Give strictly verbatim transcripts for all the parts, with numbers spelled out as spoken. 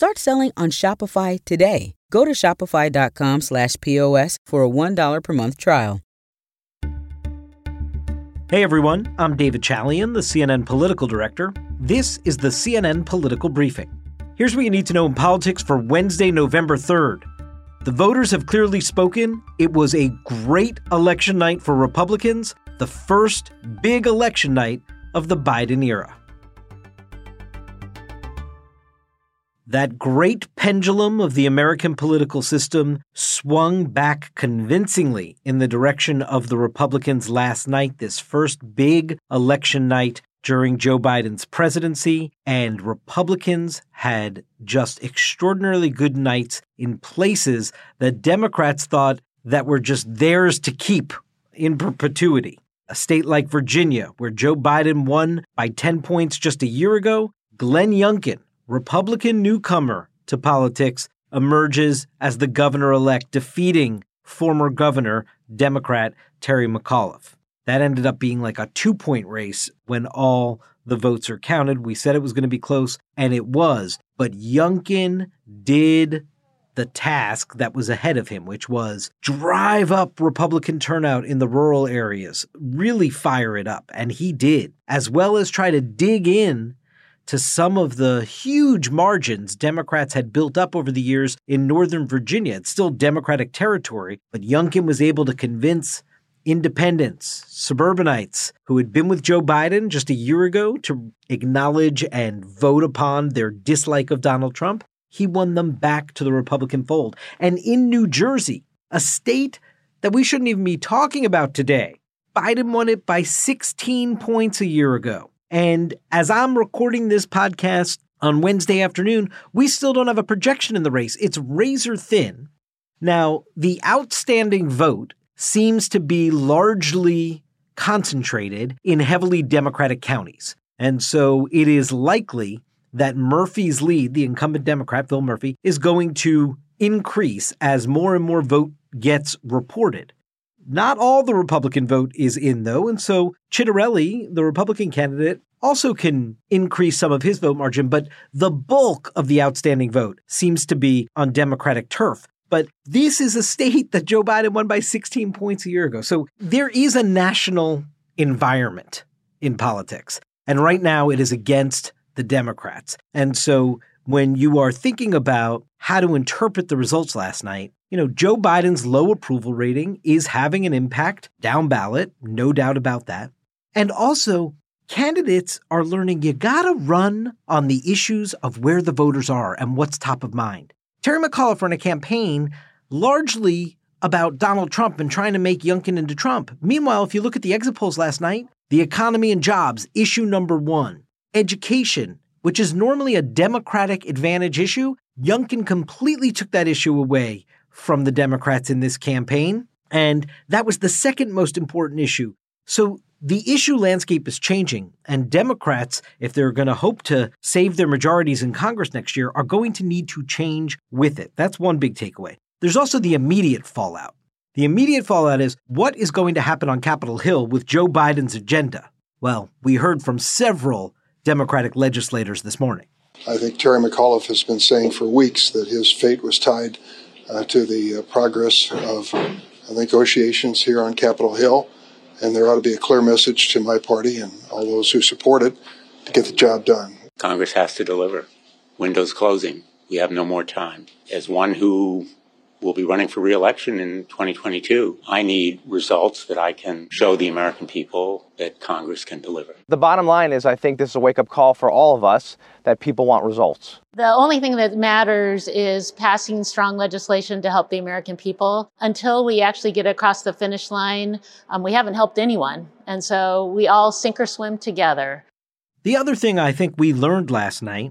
Start selling on Shopify today. Go to shopify.com slash POS for a one dollar per month trial. Hey everyone, I'm David Chalian, the C N N political director. This is the C N N Political Briefing. Here's what you need to know in politics for Wednesday, November third. The voters have clearly spoken. It was a great election night for Republicans, the first big election night of the Biden era. That great pendulum of the American political system swung back convincingly in the direction of the Republicans last night, this first big election night during Joe Biden's presidency, and Republicans had just extraordinarily good nights in places that Democrats thought that were just theirs to keep in perpetuity. A state like Virginia, where Joe Biden won by ten points just a year ago, Glenn Youngkin, Republican newcomer to politics, emerges as the governor-elect, defeating former governor, Democrat Terry McAuliffe. That ended up being like a two-point race when all the votes are counted. We said it was going to be close, and it was. But Youngkin did the task that was ahead of him, which was drive up Republican turnout in the rural areas, really fire it up. And he did, as well as try to dig in to some of the huge margins Democrats had built up over the years in Northern Virginia. It's still Democratic territory, but Youngkin was able to convince independents, suburbanites who had been with Joe Biden just a year ago to acknowledge and vote upon their dislike of Donald Trump. He won them back to the Republican fold. And in New Jersey, a state that we shouldn't even be talking about today, Biden won it by sixteen points a year ago. And as I'm recording this podcast on Wednesday afternoon, we still don't have a projection in the race. It's razor thin. Now, the outstanding vote seems to be largely concentrated in heavily Democratic counties. And so it is likely that Murphy's lead, the incumbent Democrat, Phil Murphy, is going to increase as more and more vote gets reported. Not all the Republican vote is in, though, and so Chitterelli, the Republican candidate, also can increase some of his vote margin, but the bulk of the outstanding vote seems to be on Democratic turf. But this is a state that Joe Biden won by sixteen points a year ago. So there is a national environment in politics, and right now it is against the Democrats. And so when you are thinking about how to interpret the results last night, you know, Joe Biden's low approval rating is having an impact down ballot, no doubt about that. And also, candidates are learning you gotta run on the issues of where the voters are and what's top of mind. Terry McAuliffe ran a campaign largely about Donald Trump and trying to make Youngkin into Trump. Meanwhile, if you look at the exit polls last night, the economy and jobs, issue number one. Education, which is normally a Democratic advantage issue, Youngkin completely took that issue away from the Democrats in this campaign, and that was the second most important issue. So the issue landscape is changing, and Democrats, if they're going to hope to save their majorities in Congress next year, are going to need to change with it. That's one big takeaway. There's also the immediate fallout. The immediate fallout is what is going to happen on Capitol Hill with Joe Biden's agenda? Well, we heard from several Democratic legislators this morning. I think Terry McAuliffe has been saying for weeks that his fate was tied uh, to the uh, progress of uh, negotiations here on Capitol Hill. And there ought to be a clear message to my party and all those who support it to get the job done. Congress has to deliver. Window's closing. We have no more time. As one who will be running for re-election in twenty twenty-two, I need results that I can show the American people that Congress can deliver. The bottom line is I think this is a wake-up call for all of us that people want results. The only thing that matters is passing strong legislation to help the American people. Until we actually get across the finish line, um, we haven't helped anyone. And so we all sink or swim together. The other thing I think we learned last night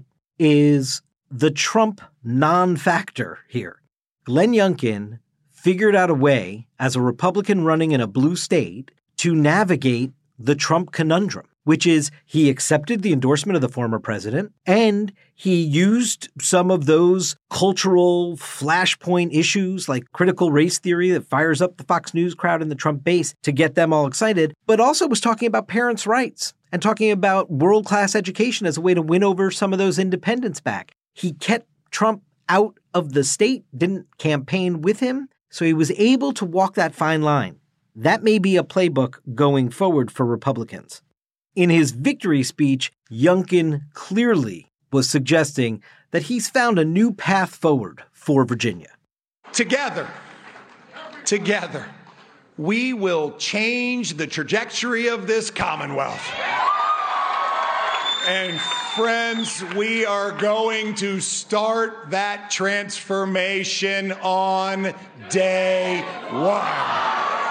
is the Trump non-factor here. Glenn Youngkin figured out a way, as a Republican running in a blue state, to navigate the Trump conundrum, which is he accepted the endorsement of the former president, and he used some of those cultural flashpoint issues like critical race theory that fires up the Fox News crowd and the Trump base to get them all excited, but also was talking about parents' rights and talking about world-class education as a way to win over some of those independents back. He kept Trump out of the state, didn't campaign with him, so he was able to walk that fine line. That may be a playbook going forward for Republicans. In his victory speech, Youngkin clearly was suggesting that he's found a new path forward for Virginia. Together, together, we will change the trajectory of this Commonwealth. And friends, we are going to start that transformation on day one.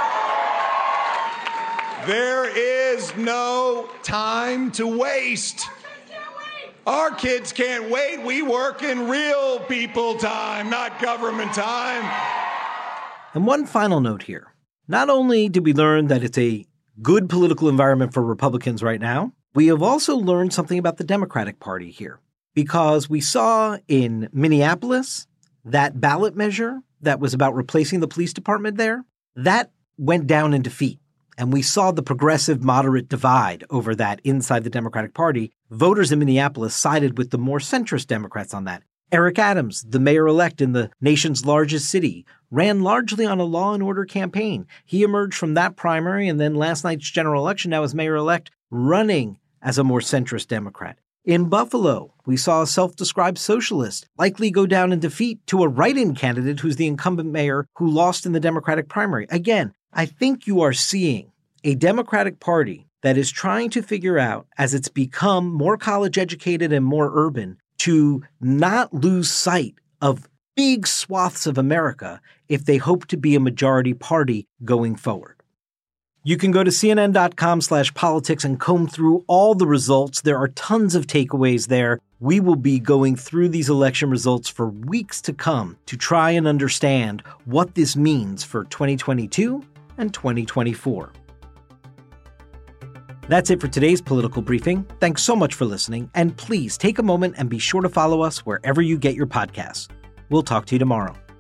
There is no time to waste. Our kids can't wait. We work in real people time, not government time. And one final note here. Not only did we learn that it's a good political environment for Republicans right now, we have also learned something about the Democratic Party here, because we saw in Minneapolis that ballot measure that was about replacing the police department there, that went down in defeat. And we saw the progressive moderate divide over that inside the Democratic Party. Voters in Minneapolis sided with the more centrist Democrats on that. Eric Adams, the mayor-elect in the nation's largest city, ran largely on a law and order campaign. He emerged from that primary and then last night's general election now as mayor-elect, running as a more centrist Democrat. In Buffalo, we saw a self-described socialist likely go down in defeat to a write-in candidate who's the incumbent mayor who lost in the Democratic primary. Again, I think you are seeing a Democratic Party that is trying to figure out, as it's become more college-educated and more urban, to not lose sight of big swaths of America if they hope to be a majority party going forward. You can go to cnn.com slash politics and comb through all the results. There are tons of takeaways there. We will be going through these election results for weeks to come to try and understand what this means for twenty twenty-two and twenty twenty-four. That's it for today's political briefing. Thanks so much for listening, and please take a moment and be sure to follow us wherever you get your podcasts. We'll talk to you tomorrow.